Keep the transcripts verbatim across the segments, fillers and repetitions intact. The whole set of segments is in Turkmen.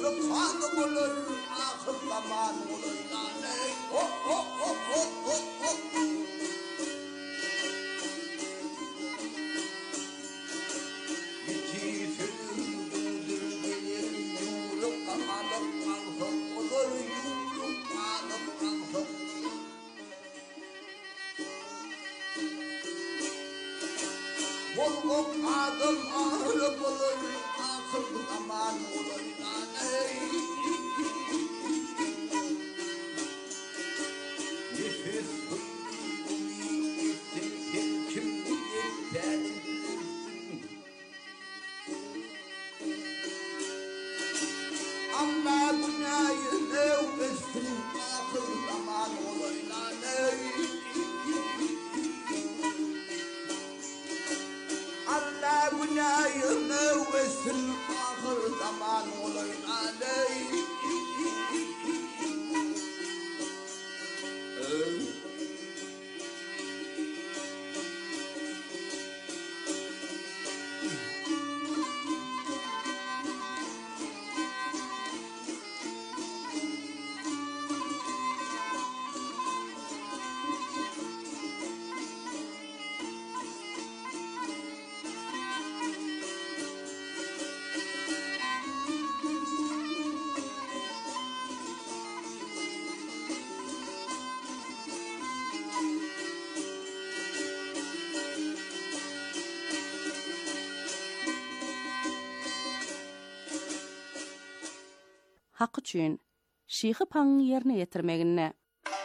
kanım olur, ahır zaman olur nane. Oh oh oh oh oh oh. İki sürdür gelir yumruk kanım ahır olur, yumruk kanım ahır. Bol adım ağrı bulur, ahır zaman olur nane. Nefes hırdı umi ettin, kim yeter. Allah günahını öpsün, ahır zaman olur nane. Allah günahını öpsün, ahır zaman olur nane. Hak üçün Şeyhi Pan'ın yerine yetirmegine.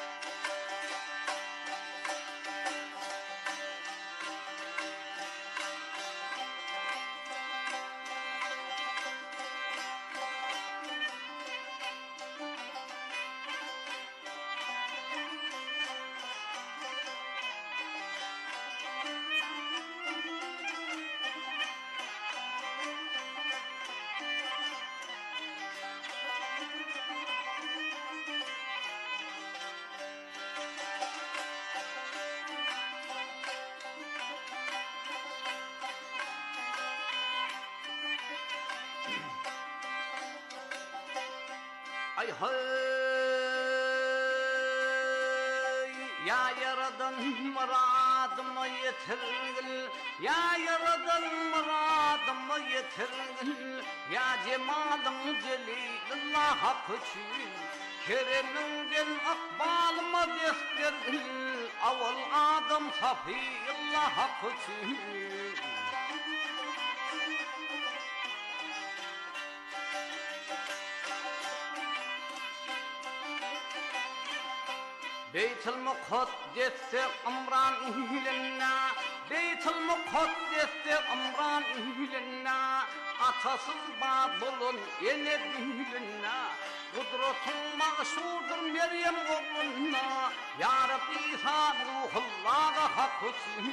Ay hay ya yaradan muradımı yitirgil, ya yaradan muradımı yitirgil, ya cemalın celilullah hak için kereminden akbalıma destirgil, avul adam safiyullah hak için. Beytül Mukaddes'te amran ihlenna, Beytül Mukaddes'te amran ihlenna, atasız Babıl'ın ene ihlenna, kudretun mağşurdur Meryem oğluna, Ya Rabbi İsa ruhullah'a hak olsun.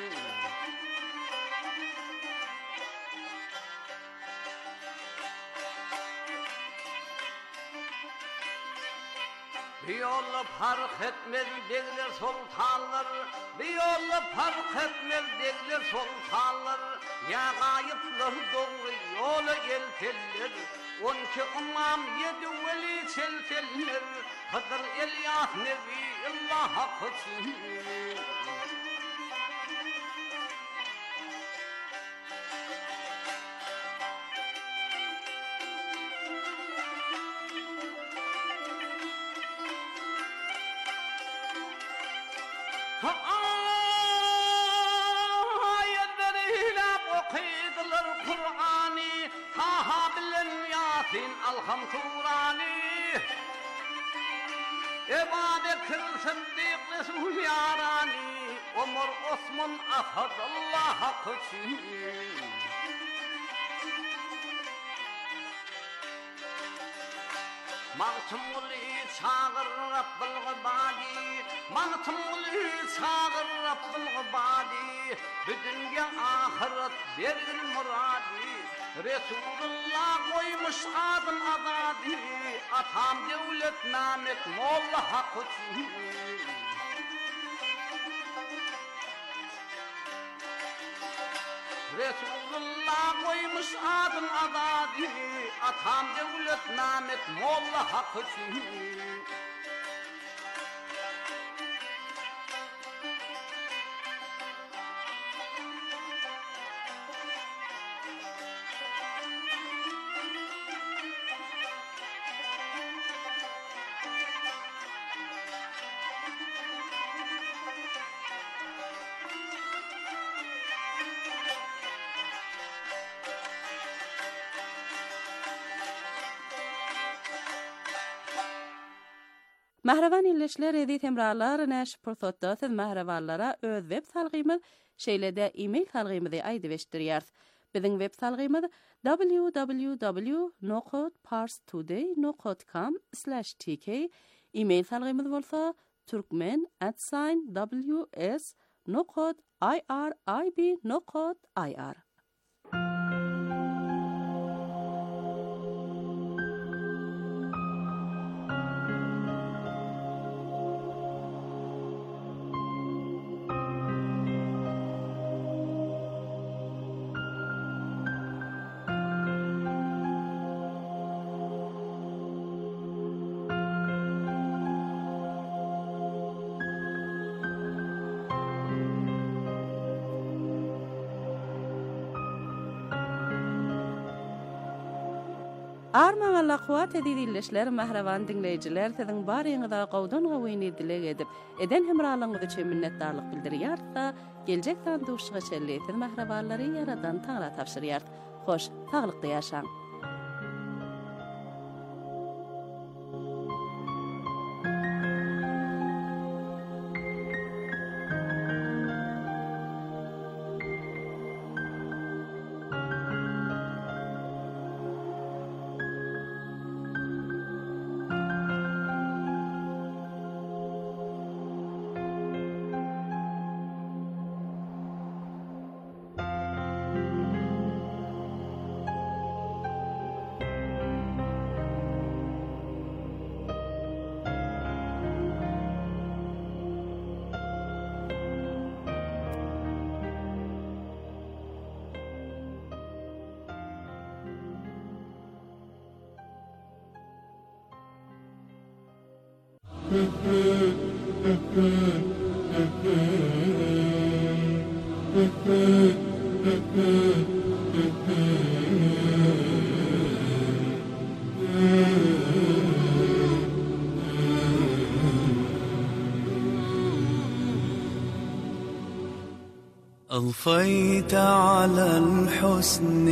Bir yolla fark etmez degler sultanlar, bir yolla fark etmez degler sultanlar, ya gayıplar doğru yola elteller, on ki imam yedi veli çelteller, Hıdır İlyas Nebi Allah hak olsun. Ayetleriyle okuydular Kur'an'ı, Taha bilen Yasin Alham Surani. Ebu Bekir Sıddık Resul Yarani, Ömer Osman Asad Allah hak olsun. Mağtumuli çağır Rabbul Gıbadi, Mağtumuli çağır Rabbul Gıbadi, Dünya ahiret vergil muradi, Resulullah koymuş adım azadi, Atam devlet namet Molla hak olsun. Resulullah koymuş adın azadi, atam devlet namet molla hakkı için. Mahravan illeşler edi temralar näş pursatda siz mahravanlara öz web salgymyz şeýlede e-mail salgymyzy aýdyp eşdirýär. Biziň web salgymyz w w w nokta parstoday nokta com slash t k. E-mail salgymyz bolsa turkmen at w s nokta i r i b nokta i r. Armağanla kuvat edilişler mahravan dinleyiciler sizin barýyňyza gowdan gowýny dilek edip eden hemralygyňyz üçin minnetdarlyk bildirýärsa geljek sanduşyga çelleýän mahrawanlary yaradan taňra tapşyrýar. Hoş, taglykda ýaşaň. أضفيت على الحسن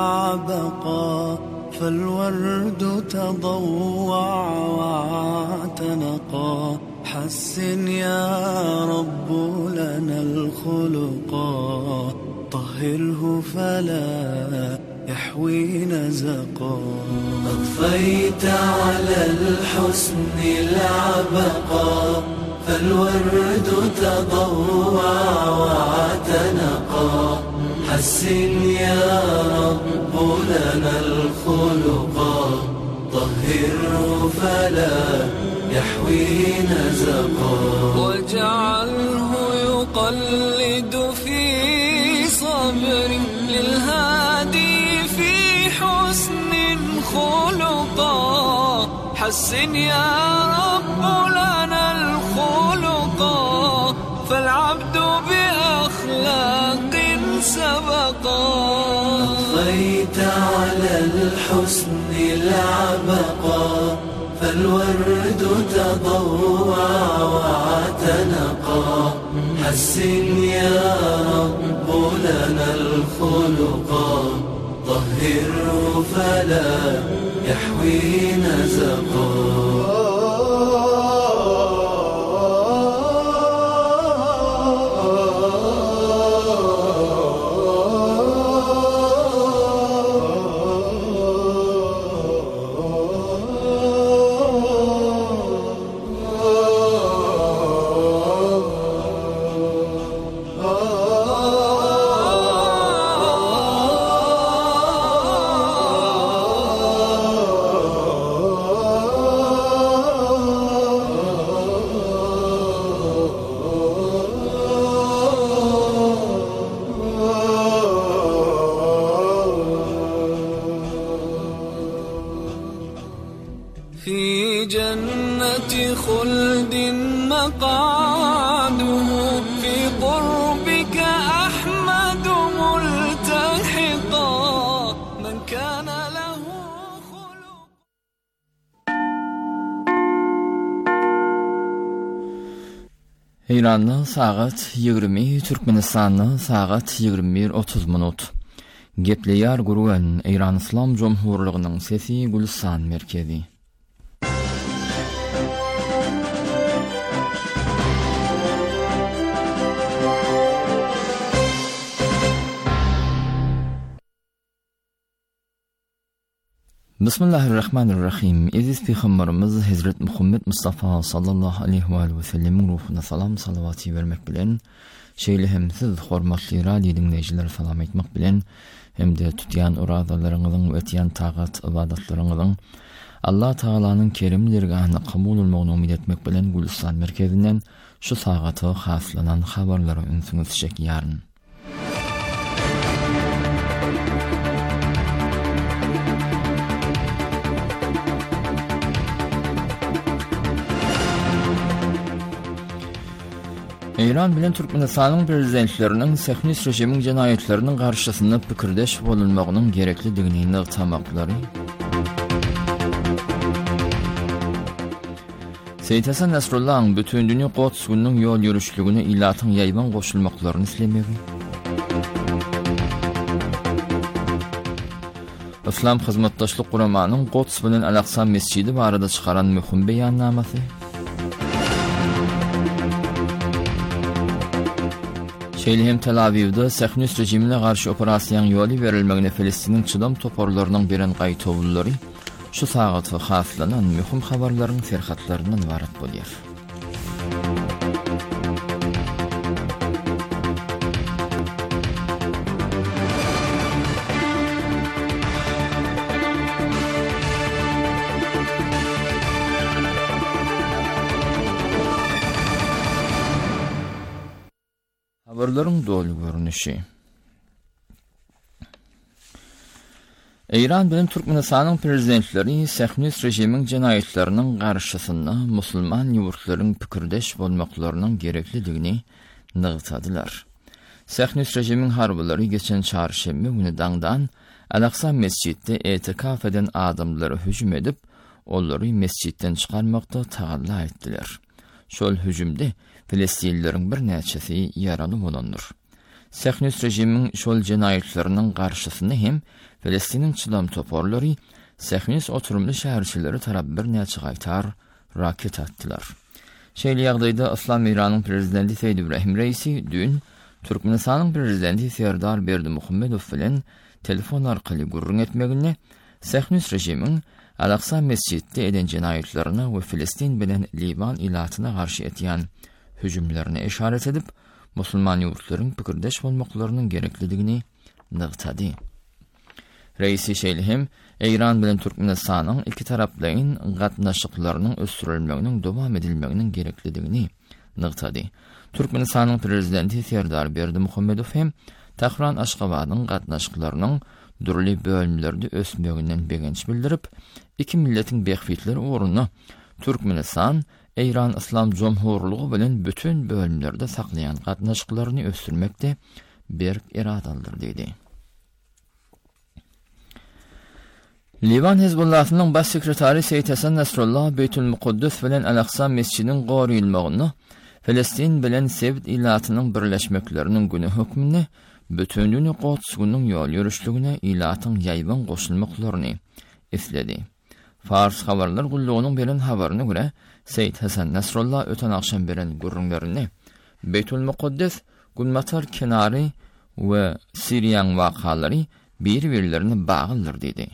العبقى فالورد تضوع واعتنقا حسن يا رب لنا الخلقا طهره فلا يحوي نزقا أضفيت على الحسن العبقى فالورد تضوع واعتنقا حسن يا رب لنا الخلقا طهره فلا يحوي نزقا واجعله يقلد في صبر للهادي في حسن خلقا حسن يا رب لنا الخلقا فالعبد بأخلاق سبقا أضفيت على الحسن العبقا فالورد تضوع واعتنقا حسن يا رب لنا الخلقا طهره فلا يحوي نزقا في جنة خلد مقعده في قربك أحمد ملتحقا من كان له خلق. İran'da saat yigirmi, Türkmenistan'da saat yigirmi bir otuz minut. Gepleýär gurgan İran İslam Jomhurlygynyň sesi Gülistan merkezi. Bismillahirrahmanirrahim. Aziz Peygamberimiz Hazret Muhammed Mustafa sallallahu aleyhi ve sellem'in ruhuna salam salavati vermek bilen, şeýle hem siz hormatly radio dinleýijiler salam etmek bilen, hem de tutyan uradalaryňyzyň we etýän tagat ibadatlaryňyzyň Allah Taalanyň kerim dergahına kabul bolmagyny umyt etmek bilen Gülistan merkezinden şu sagaty haslanan habarlary ünsüňiz çekýärn. İran bilen Türkmenistanyň prezidentleriniň Sähnis rejimiň jenaýetleriniň garşysynda pikirdeş bolunmagynyň gereklidigini nygtamaklary. Seyit Hasan Nasrullah'ın bütün dünýä Quds gününiň ýol ýürüşligine ilatyň ýaýban goşulmaklaryny islemegi. İslam hyzmatdaşlyk guramanyň Quds bilen Al-Aqsa mescidi barada çykaran möhüm beýannamasy. Şeýle hem Tel Aviv'de Sähnis rejimine garşy operasiýaň ýoly berilmegine Filistiniň çydam toporlarynyň biren gaýtawullary şu sagaty haslanan möhüm habarlaryň serhatlarynyň ibaret bolýar. Habarlaryň dolu görünüşi. İran bilen Türkmenistanyň prezidentleri Sähnis rejimiň jenaýetleriniň garşysynda musulman ýurtlaryň pikirdeş bolmaklarynyň gereklidigini nygtadylar. Sähnis rejimiň harbylary geçen çarşembe güni daňdan Al-Aqsa mescidde etikaf eden adamlary hüjüm edip, olary mescidden çykarmakda tagalla etdiler. Şol hüjümde Filistinlileriň bir näçesi ýaraly bolandyr. Sähnis rejimiň şol jenaýetleriniň garşysynda hem Filistiniň çydam toporlary Sähnis oturumly şäherçileri tarap bir näçe gaýtar raket atdylar. Şeýle ýagdaýda İslam İranyň prezidenti Seýid Ibrahim Reisi dün Türkmenistanyň prezidenti Serdar Berdimuhammedow bilen telefon arkaly gurrun etmegine Sähnis rejimiň Al-Aqsa mescidde eden jenaýetlerini we Filistin bilen Liban ilatyna garşy etýän hüjümlerine işaret edip, musulman ýurtlaryň pikirdeş bolmaklarynyň gereklidigini nygtady. Reisi şeýle hem İran bilen Türkmenistanyň iki taraplaryň gatnaşyklarynyň ösdürilmeginiň dowam edilmeginiň gereklidigini nygtady. Türkmenistanyň prezidenti Serdar Berdimuhammedow hem Tahran Aşgabatyň gatnaşyklarynyň durly bölümlerde ösmeginden begenç bildirip, iki milletiň behfitleri uğruna Türkmenistan İran İslam Jomhurlygy bilen bütün bölümlerde saklayan gatnaşyklaryny ösdürmekde berk iradalydyr dedi. Liban Hizbullahynyň baş sekretary Seýit Hasan Nasrullah Beytul Muqaddas bilen Al-Aqsa mescidiniň goraýylmagyny, Filistin bilen Sevd ilatynyň birleşmekleriniň güni hökmüne, bütün dünýä Quds gününiň ýol ýürüşligine ilatyň ýaýban goşulmaklaryny isledi. Fars habarlar gullugynyň beren habaryna görä, Seýit Hasan Nasrullah öten akşam beren gurrunlaryny Beytul Muqaddas, Gulmatar kenary we Siriýan wakalary bir-birlerini bagyldyr dedi.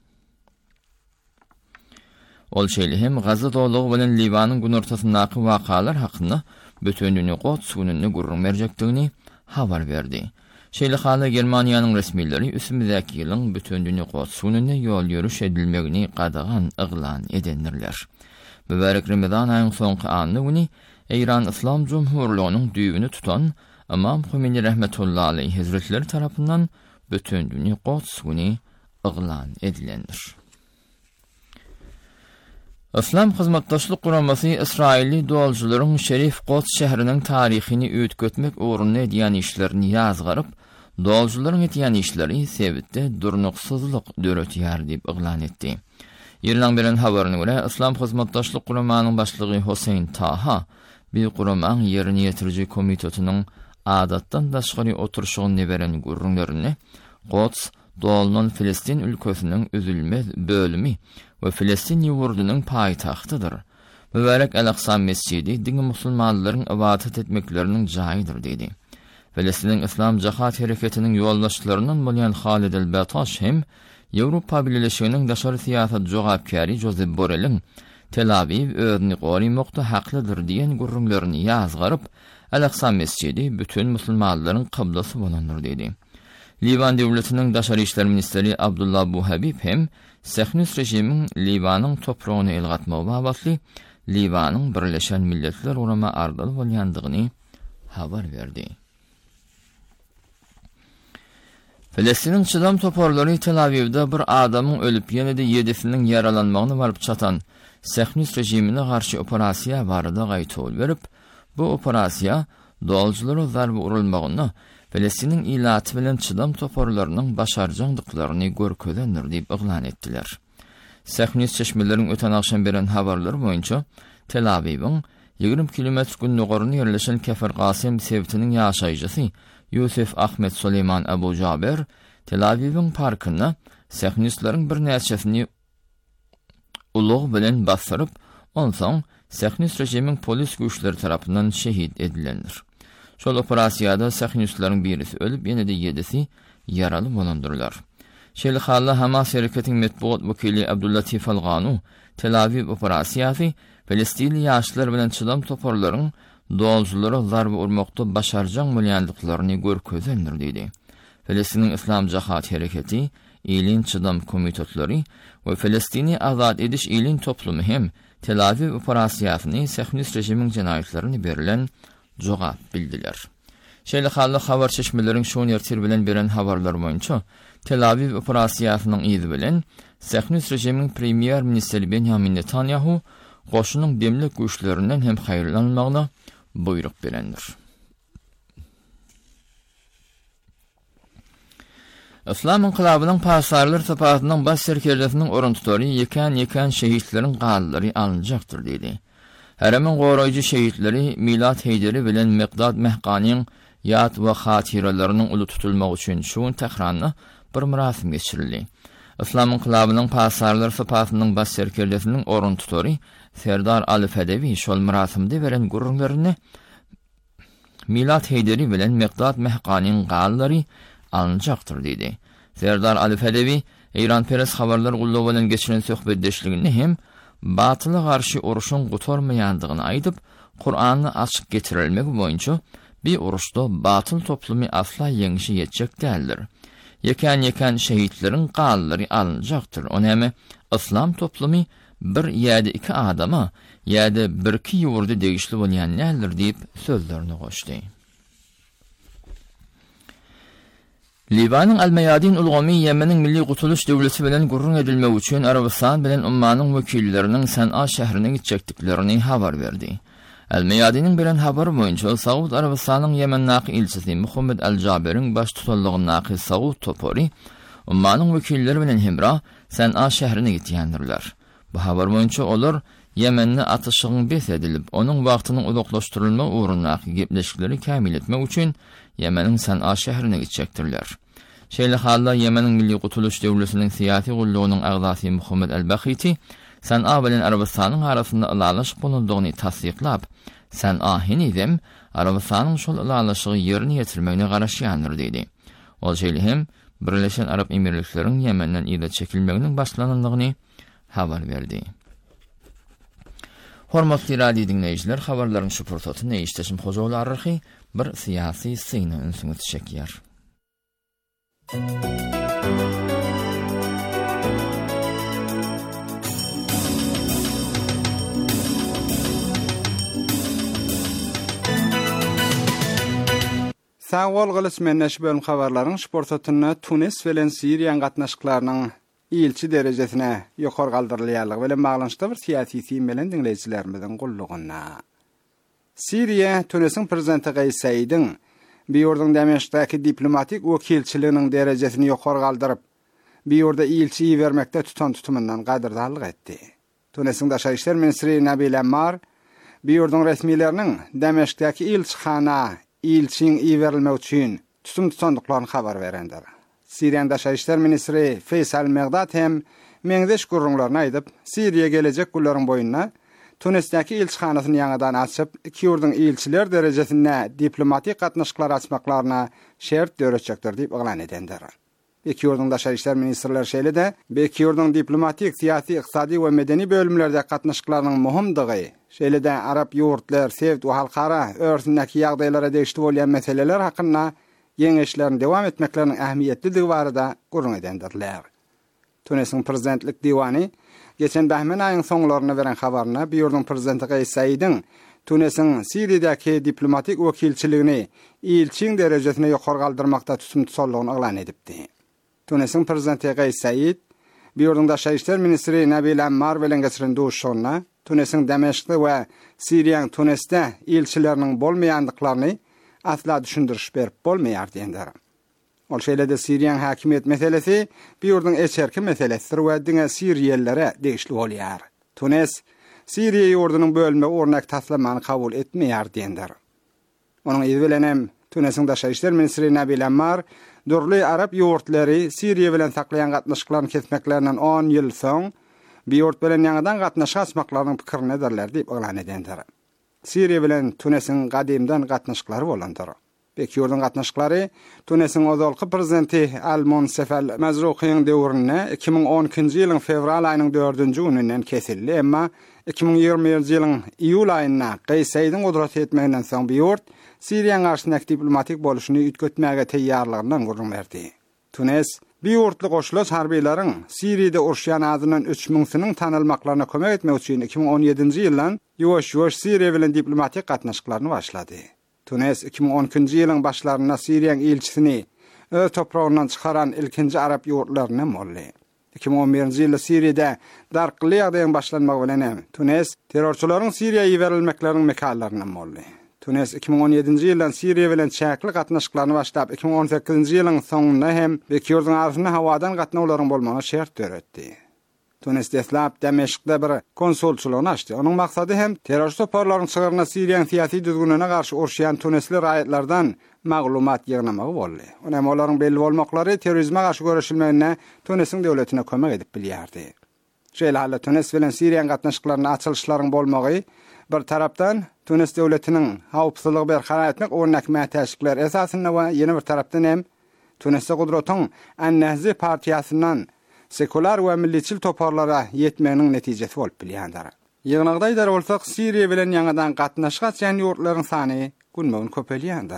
Ol şeýle hem Gaza dowlaty bilen Libanyň gün ortasyndaky wakalar hakynda bütün dünýä Quds gününi gurrun berjekdigini habar berdi. Şeýle hali Germaniýanyň resmileri üstümizdäki ýylyň bütün dünýä Quds gününe ýol ýürüş edilmegini gadagan yglan edendirler. Mübarek Ramazan aýynyň soňky anyny güni İran İslam Jomhurlygynyň düýbüni tutan Imam Khomeini rahmetullahi aleyhi hazretleri tarapyndan bütün dünýä Quds güni yglan edilendir. İslam Hizmetdaşlyk Guramasy İsrailli doljularyň Şerif Qods şäheriniň taryhyny öýtgetmek ugrunda edýän işlerini ýazgaryp, doljularyň etýän işleri sebitde durnuksuzlyk döretýär diýip iglan etdi. Ýerden beren habaryna görä, İslam Hizmetdaşlyk Guramanyň başlygy Hosein Taha bir Guraman ýerini ýetiriji komitetynyň adatdan daşgary oturşygyny beren gurrunlaryny Qods Doğalının Filistin ülkesinin üzülmez bölümü ve Filistin yurdunun payitahtıdır. Mübarek El-Aqsa Mescidi, dini musulmanların ibadet etmeklerinin cayıdır dedi. Filistin'in İslam Cihat Hareketi'nin yoldaşlarının bolyan Halid el-Bataş hem Avrupa Birleşiginiň daşary siyasat jogapkary Josep Borrell'in Tel Aviv özüni gorymokda haklydyr diýen gurrunlaryny ýazgaryp, El-Aqsa Mescidi bütün musulmanlaryň kıblası bolandyr dedi. Liban devletinin daşary işler ministeri Abdullah Buhabib hem Sehnus rejimiň Libanyň topragyny elgatmagy babasly Libanyň Birleşen Milletler Urama ardaly bolýandygyny habar berdi. Filistin'in çydam toporlary Tel Aviv'de bir adamyň ölüp ýene-de ýedisiniň yaralanmagyny baryp çatan Sehnus rejimine garşy operasiýa barada gaýtol berip, bu operasiýa doljulary zarby urulmagyny Filistin'in ilaty bilen çydam toporlarynyň başarjandyklaryny görkezendir diýip iglan etdiler. Sehnus çeşmeleriň öten akşam beren habarlary boýunça Tel Aviw'ň ýigrim kilometr günnügorny ýerleşen Kefer Qasim sebtiniň ýaşaýjysy Yusuf Ahmed Suleyman Abu Jaber Tel Aviw'ň parkyna Sehnuslaryň bir näçesini ulug bilen basyryp, onsoň Sehnus rejimiň polis güýçleri tarapyndan şehit edilendir. Şol operasiýada Sehnuslaryň birisi ölüp, ýene-de ýedisi yaraly bolandyrlar. Şeýle halla Hamas hareketiň metbuat wekili Abdullatif Alganu Tel Aviv operasiýasy Filistinli ýaşlar bilen çydam toporlaryň doljulary zarby urmakda başarjan bolýandyklaryny görkezendir diýdi. Filistiniň İslam Cihat Hareketi, Ilin çydam komitetlary we Filistini azad ediş ilin toplumy hem Tel Aviv operasiýasyny Sehnus rejimiň jenaýetlerini berilen jogap bildiler. Şeýle hally habar çeşmeleriň şoň ýertir bilen beren habarlar boýunça Tel Aviv operasiýasynyň ýyzy bilen Sehnus rejimiň premier ministri Benjamin Netanyahu goşunyň demlik güýçlerinden hem haýyrlanmagyna buyruk berendir. İslam inqilabynyň pasarlar tapatynyň baş serkerjesiniň orun tutary ýeken-ýeken şehitleriň gallary alınjakdyr diýdi. Heremin goraýjy şehitleri Milat Heyderi bilen Miqdad Mehqanyň ýat we hatyralarynyň uly tutulmagy üçin şuň Tehranyň bir murasim geçirildi. İslam inqilabynyň pasarlar tapatynyň baş serkerjesiniň orun tutary Serdar Ali Fedevi şol murasimde beren gurrunlaryny Milat Heyderi bilen Miqdad Mehqanyň gallary alınjakdyr diýdi. Serdar Ali Fedevi İran Peres habarlar gullaw bilen geçiren söhbetdeşligini hem batyla garşy uruşyň gutarmaýandygyny aýdyp, Kur'any açyk getirilmegi boýunça bir uruşda batyl toplumy asla ýeňişi ýetjek däldir. Ýeken-ýeken şehitleriň gallary alınjakdyr. Ony hem İslam toplumy bir ýa-da iki adama ýa-da bir-iki ýurda degişli bolýan nädir diýip sözlerini goşdy. Libanyň Al-Mayadin ulgamy Ýemeniň milli gutuluş döwleti bilen gurrun edilmek üçin Arabistan bilen ummanyň wekilleriniň San'a şäherine gitjekdiklerini habar berdi. Al-Mayadiniň beren habary boýunça Saud Arabistanyň Ýemennäki ilçisi Muhammed Al-Jaberiň baş tutanlygyndaky Saud topory ummanyň wekilleri bilen hemra San'a şäherine gitýändirler. Bu habar boýunça olar Ýemenni atışygyň bes edilip, onuň wagtynyň uzaklaşdyrylma ugrundaky gepleşikleri kämil etmek üçin Ýemeniň San'a şäherine gitjekdirler. Şeýle halla Ýemeniň milli gutuluş döwletiniň syýasy gullugynyň agzasy Muhammed Al-Bakhiti San'a bilen Arabistanyň arasynda ylalaşyk bolandygyny tasdiqlap, San'a hinidem Arabistanyň şol ylalaşygy ýerine ýetirmegine garaşýandyr diýdi. Ol şeýle hem Birleşen Arap Emirlikleriň Ýemenden ýa-da çekilmeginiň başlanandygyny habar berdi. Hormatly radio dinleýijiler, habarlaryň şu pursatyny eýişdeşim hojaglarry bir siyasi syny ünsüňe çekýär. Sağol gylys menneş bölüm habarlaryň şu pursatyny Tunis bilen Siriýa gatnaşyklarynyň ilçi derejesine ýokary galdyrylýarlygy bilen baglanşykda bir siyasi tim bilen dinleýijilerimizin gullugyna. Siriýa Tunesiň prezidenti Gays Saïdyň bir ýurdun Dameşkdäki diplomatik wekilçiliginiň derejesini ýokary galdyryp, bir ýurda ilçi ýerbermekde tutan tutumyndan gadyrdalyk etdi. Tunesiň Daşary işler ministri Nabil Ammar bir ýurdun resmileriniň Dameşkdäki ilçihana ilçiň ýeberilmek üçin tutum tutandyklaryny habar berendir. Siriýanyň Daşary işler ministri Feysal Megdat hem meňdeş gurrunlaryny aýdyp, Siriýa gelecek gullaryň boýundan Tunesdäki ilçihanasyny ýangadan açyp, iki ýurdun ilçiler derejesinde diplomatik gatnaşyklar açmaklaryna şert döretjekdir diýip elan edendir. İki ýurdun Daşary işler ministrleri şeýle-de, iki ýurdun diplomatik, siýasy, ykdysady we medeni bölümlerde gatnaşyklarynyň muhimdigi, şeýle-de Arap ýurtlar, sevd we halkara örsündäki ýagdaýlara degişli bolýan meseleler hakynda ýeňeşlerini dowam etmekleriniň ähmiýetliligi barada gurrun edendirler. Tunesiň prezidentlik diwany geçen Bahman aýynyň soňlaryna beren habaryna bir ýurdun prezidenti Gays Saïdyň Tunesiň Siriýadäki diplomatik wekilçiligini ilçiň derejesine ýokary galdyrmakda tutum tutsalygyny elan edipdi. Tunesiň prezidenti Gays Saïd bir ýurdun Daşary işler ministri Nabil Ammar bilen geçiren duşşugyna Tunesiň Dameşkde we Siriýanyň Tunesde ilçileriniň bolmaýandyklaryny asla düşündürüş berip bolmaýar diýendir. Ol şeýle-de Siriýanyň hakimiýet meselesi bir ýurdun eçerki meselesidir we diňe Siriýellere degişli bolýar. Tunes Siriýa ýurdunyň bölme ornak taslamany kabul etmeýär diýendir. Onuň ýygy bilen hem Tunesiň Daşary işler ministri Nabil Ammar dörli Arap ýurtlary Siriýa bilen saklayan gatnaşyklaryny kesmeklerinden on ýyl soň bir ýurt bilen ýangadan gatnaşyk açmaklarynyň pikirini ederler diýip elan edendir. Siriýa bilen Tunesiň gadymdan gatnaşyklary bolandyr. Peki ýurdun gatnaşyklary Tunesiň ozalky prezidenti Al-Monsef al-Mazroukyň döwrüne iki ming on ikinji ýylyň fevral aýynyň dördünji gününden kesildi, emma iki ming ýygrymyňjy ýylyň iýul aýyna Gays Saïdyň gudrat etmeginden soň bir ýurt Siriýanyň garşyndaky diplomatik boluşyny üýtgetmäge teýýarlygyny gurrun berdi. Tunes bir ýurtly goşulaş harbiýlaryň Siriýede urşýan adynyň üç miňsiniň tanylmaklaryna kömek etmek üçin iki ming on ýedinji ýyldan ýoş-ýoş Siriýa bilen diplomatik gatnaşyklaryny başlady. Tunes iki ming on ikinji ýylyň başlaryna Siriýanyň ilçisini öz toprağyndan çykaran ilkinji Arap ýurtlaryna molly. iki ming on birinji ýylda Siriýede darkyly ýagdaýyň başlanmagy bilen hem Tunes terrorçylaryň Siriýaga ýeberilmekläriniň mekallaryna molly. Tunes iki ming on ýedinji ýyldan Siriýa bilen çäkli gatnaşyklaryny başlap iki ming on sekizinji ýylyň soňuna hem iki ýurdun arasynda hawadan gatnawlaryň bolmagyna şert döretdi. Tunes deslap Dameşkde bir konsulçylygyny açdy. Onuň maksady hem terrorist toparlaryň çygarına Siriýanyň siýasy düzgününe garşy urşýan Tunesli raýatlardan maglumat ýygnamagy boldy. Onuň olaryň belli bolmaklary terrorizme garşy görüşilmegine Tunesiň döwletine kömek edip bilýärdi. Şeýle halla Tunes bilen Siriýanyň gatnaşyklaryny açylşlaryň bolmagy bir tarapdan Tunes döwletiniň hawpsuzlygy berhara etmek ornak mätäşikler esasynda we ýene bir tarapdan hem Tunesde gudratyň An-Nahzi partiýasynyň sekular we milliçil toparlara ýetmeginiň netijesi bolup bilýändir. Ýygnagda aýdar bolsak, Siriýa bilen ýangadan gatnaşyk açan ýurtlaryň sany günmegin köpelýändir.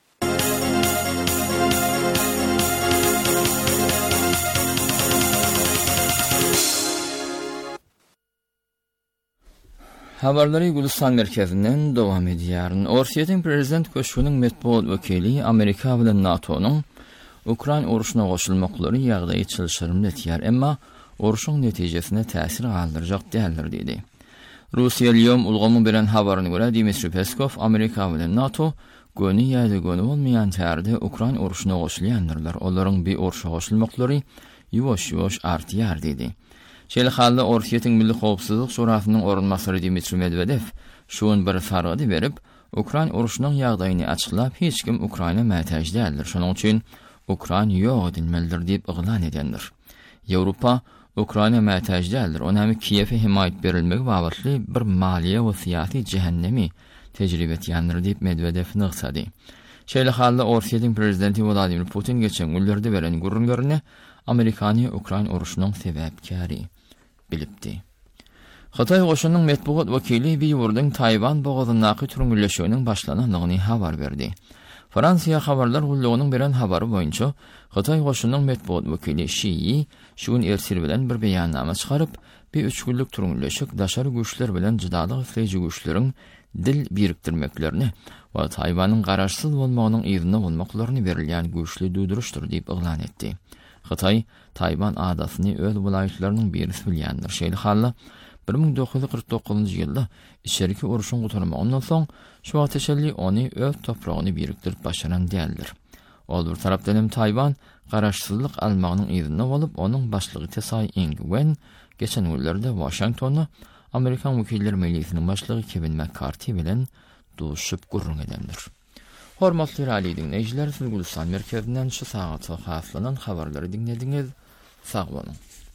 Habarlary Gulistan merkezinden dowam edýär. Orsiýetiň prezident köşküniň metbuat wekili Amerika bilen NATO'nyň Ukraina uruşuna goşulmaklary ýagdaýy çylşyrym etýär, emma uruşyň netijesine täsir galdyrjak däldir diýdi. Russiýa Lyom ulgamy beren habaryna görä Dmitri Peskov Amerika bilen NATO göni ýa-da göni bolmaýan täze Ukraina uruşuna goşulýandylar. Olaryň bir uruşa goşulmaklary ýuwaş-ýuwaş artýar diýdi. Şeýle halda Orsiýetiň Milli Howpsuzlyk Şurasynyň orunmasary Dmitri Medvedew şuň bir sarady berip, Ukraina uruşynyň ýagdaýyny açyklap, hiç kim Ukraina mätäj däldir. Şonuň üçin Ukraina ýok edilmelidir diýip elan edendir. Ýewropa Ukraina mätäj däldir. Onamy Kiýewe himayet berilmegi babatly bir maliýe we siýasy jehennemi tejribe etýändir diýip Medvedew nyksady. Şeýle halda Orsiýetiň prezidenti Vladimir Putin geçen günlerde beren gurrunlaryny Amerikany Ukraina uruşynyň sebäpkäri bilipdi. Hatay goşunyň metbuat wekili bir ýurdun Taywan bogazynyňky türüňleşiginiň başlananyny habar berdi. Fransiýa habarlar gullugynyň beren habary boýunça Hatay goşunyň metbuat wekili Şii şuň ertir bilen bir beýannama çykaryp, bir üç günlük türüňleşik daşary güýçler bilen jydalyk isleýiji güýçleriň dil birikdirmeklerini we Taywanyň garaşsyz bolmagynyň ýerine bolmaklaryny berilýän güýçli duýduruşdur diýip elan etdi. Xitay, Tayvan adasyny öz vilayetleriniň birisi bilýändir. Şeýle halla bir ming dokuz yüz kırk dokuzuncu ýylda içeriki uruşun gutarmagyndan soň şu ateşelli ony öz topragyny birikdirip başaran däldir. Ol bir tarapdan hem Tayvan garaşsyzlyk almagynyň ýerine bolup onuň başlygy Tsai Ing-wen geçen günlerde Washingtonna Amerikan Wekiller Meclisiniň başlygy Kevin McCarthy bilen duşup gurrun edendir. Hormatly radio dinleýijiler, siz Gulistan merkezinden şu sagatda haslanan habarlary dinlediňiz. Sag bolun.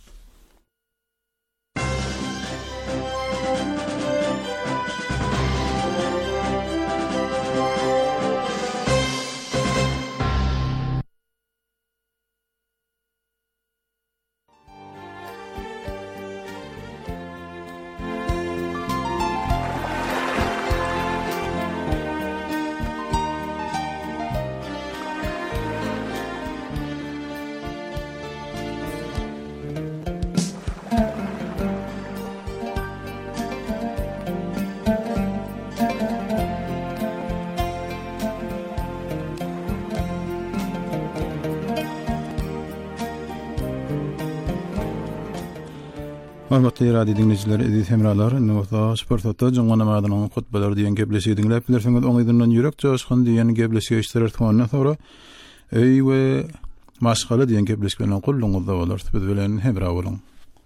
Hormatly radio dinleyijiler, edis hemralar, Nowata Sportda joňanamadynyň hutbalary diýen gepleşigi dinläp bilersiňiz, oňydynyň ýürek joşkun diýen gepleşigi iştirakçylaryň sonra ey we maşgala diýen gepleşigi bilen gulluňyzda bolar. Biz bilen hemra bolun.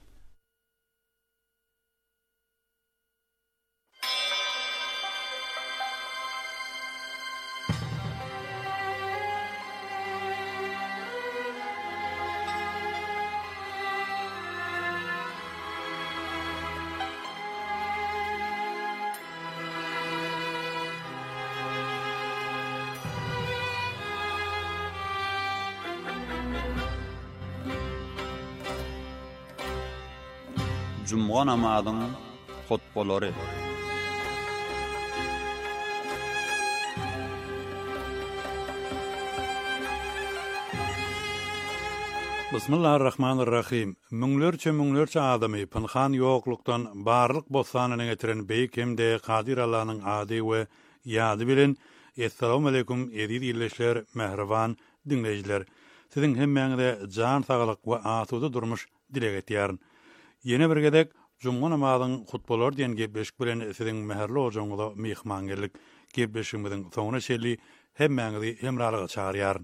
Cuma namazynyň hutbalary. Bismillahirrahmanirrahim. Müňlerçe müňlerçe adamy pynhan ýoklukdan barlyk bosanyny getiren beýik hemde Qadir Allah'nyň ady we ýady bilen Assalamu aleykum edil ýerleşler, mehriban dinleýijiler. Siziň hemmeňizde jan saglyk we asuda durmuş dilek etýäryn. Yeni bir gedek Cuma namazynyň hutbalary diýen gepleşik bilen siziň meherli ojaňyza mehman geldik. Gepleşigimiziň soňuna şerli hemmeňizi hemralyga çağırýaryn.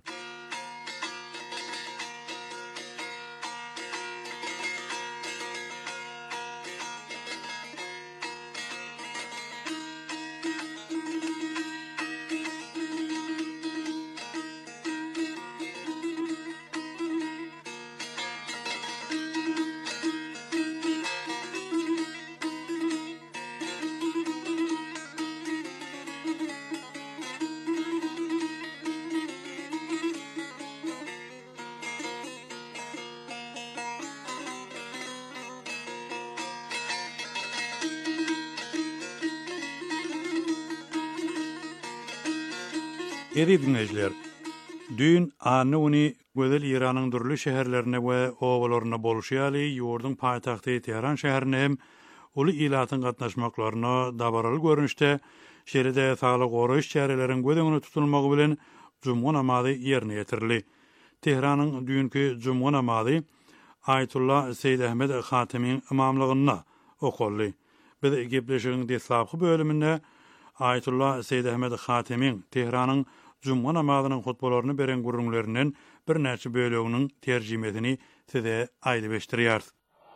Eri dinleyijiler, dün anny uny gözel Iranyň dürli şäherlerine we owalaryna bolşýaly ýurdun paýtagty Tehran şäherine hem uly ilatyň gatnaşmaklaryna dabaraly görünüşde şeride saglyk goraýyş çäreleriň gödeňine tutulmagy bilen Cuma namazy ýerine ýetirildi. Tehranyň dünkü Cuma namazy Ayetullah Seyyid Ahmed Hatemiň imamlygyna okuldy. Biz gepleşigiň desapky bölüminde Ayetullah Seyyid Ahmed Hatemiň Tehranyň Cuma namazynyň hutbalaryny beren gurrunlarynyň bir näçe bölüginiň terjimesini size aýdyp beşdirýär.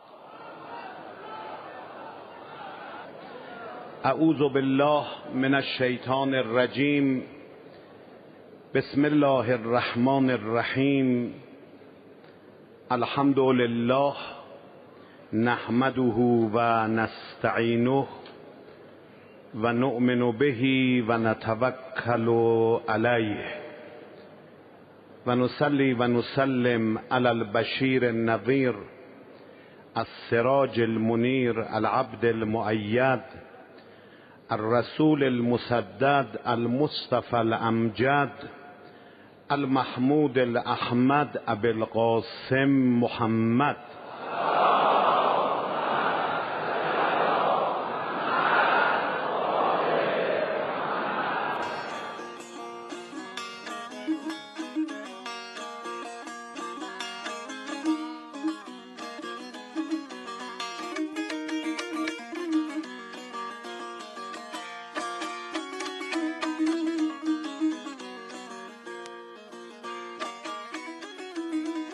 A'udzu billahi mineşşeytanirracim. Bismillahirrahmanirrahim. Elhamdülillah nahmaduhu ve nestaînuhu ve nu'minu bihi ve netevekkalu aleyh ve nusalli ve nusallim alel beşîrin nezîr es-siracil munîr el-abdil muayyad el-rasûlil musaddad el-mustafa'l amjad el-mahmûdil ahmed abil qasim muhammad.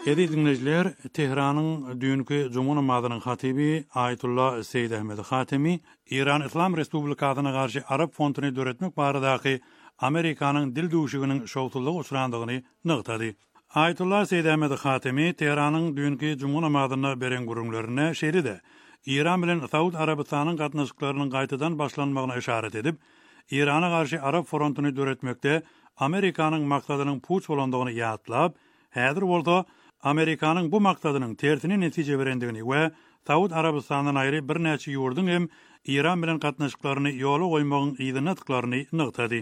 Edi dinleyiciler, Tehran'ın dünkü Cuma namazının hatibi Ayetullah Seyyid Ahmed Hatemi, İran İslam Respublikasyna karşı Arap fontunu döretmek baradaki Amerikanın dil duşuğunun şowtulluğu uçrandığını nıqtadı. Ayetullah Seyyid Ahmed Hatemi, Tehran'ın dünkü Cuma namazına beren gurumlarına şeýle de, İran bilen Saud Arabistanın gatnaşyklarynyň gaýtadan başlanmagyna işaret edip, İran'a karşı Arap frontunu döretmekde Amerikanın maksadynyň puç bolandygyny ýatlap, häzir bolsa Amerikanın bu maksadynyň tersine netije berendigini we Saud Arabistandan aýry bir näçe ýurdun hem İran bilen gatnaşyklaryny ýola goýmagyň ýygyny atklaryny nıqtady.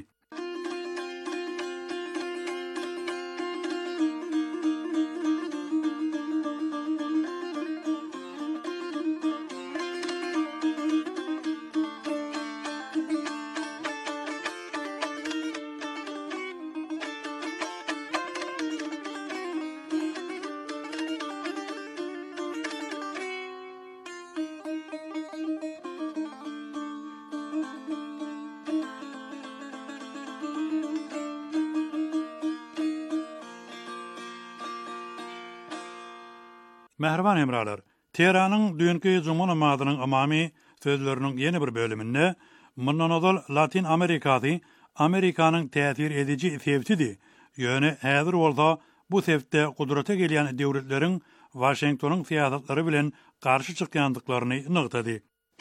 Mehriban hemralar, Tehran'ın dünkü Cuma namazynyň amamy sözleriniň ýene bir bölüminde mundan ozal Latin Amerikasy Amerikanyň täsir edici sebäpdi. Ýöne häzir bolsa bu sebäpde gudrata gelýän döwletleriň Washingtonyň siýasatlary bilen garşy çykýandyklaryny nıqtady.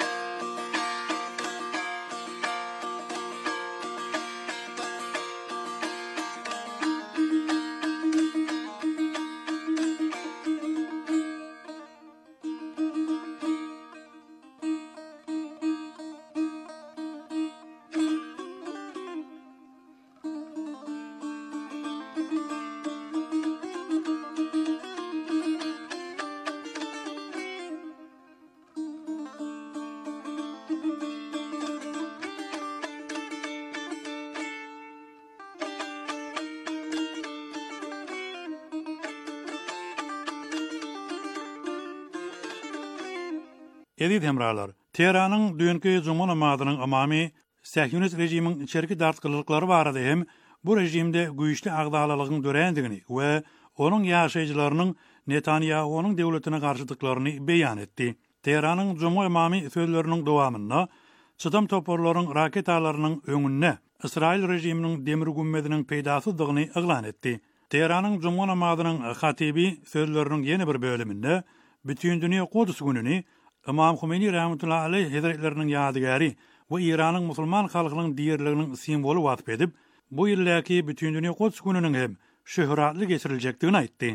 Edid hemralar, Tehran'ın dünkü Cuma namazynyň amamy Sähýonist rejimiň içerki dartgyllyklary barada hem bu rejimde güýçli agdalylygyň dörendigini we onuň ýaşaýjylarynyň Netanyahu'nun döwletine garşydyklaryny beýan etdi. Tehran'ın Cuma amamy sözleriniň dowamynda çydam toporlaryň raketalarynyň öňünde Israil rejiminiň demir gümmediniň peýdasyzdygyny eglan etdi. Tehran'ın Cuma namazynyň hatibi sözleriniň ýene bir bölüminde bütün dünýä Kudus gününi İmam Khomeini rahmetullahi aleyh hezretlerinin yadigarı ve İran'ın musulman halkının diğerlerinin simvolu vasf edip, bu yıllaki bütün dünya Quds gününün hem şöhratlı geçirilecektiğini aytti.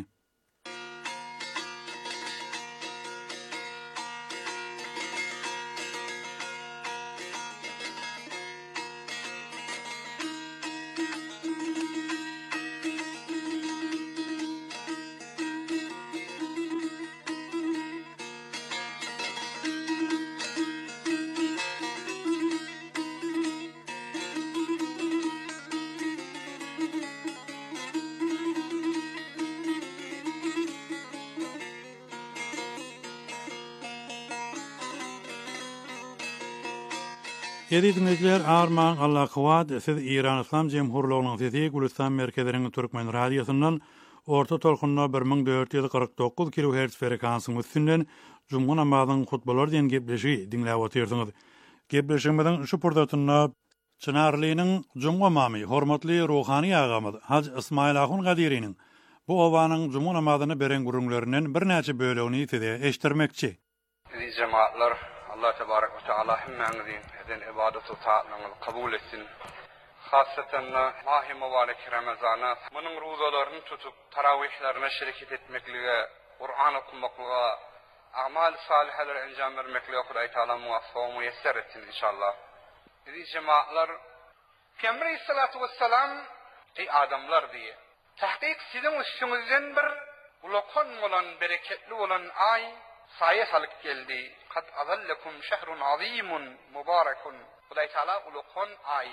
Ýeri dinleýijiler, arman Allah kowad, siz İran İslam Jemhurlugynyň sesi Gülistan merkeziniň Türkmen radiosundan orta tolkunna bir ming dört ýüz gyrk dokuz kilohertz frekansyň üstünden Cuma namazynyň hutbalary diýen gepleşi dinläp oturýarsyňyz. Gepleşigimiziň şu purdatynda Çynarlynyň Cuma mamy, hormatly ruhany agamyz Haj Ismail Ahun Gadiriň bu owanyň Cuma namazyny beren gurulmarynyň bir näçe bölegini size eşdirmekçi. Aziz cemaatler, Allah tebarek ve teala hemmeňizi eden ibadet-u taatlaryny kabul etsin. Hasaten mahi mübarek Ramazana munyň ruzalaryny tutup tarawihlerine şirket etmeklige, Kur'an okumaklyga, amal-i salihalar enjam bermeklige Hudaý Taala muwaffaq we müyesser etsin inşallah. Aziz cemaatler, Peygamber sallallahu vesselam ey adamlar diye. Tahqiq sizin üstüňizden bir ulakon bolan bereketli bolan ay saye salyp geldi. Kad azallakum şehrun azimun mubarakun. Hudaý Taala ulakon ay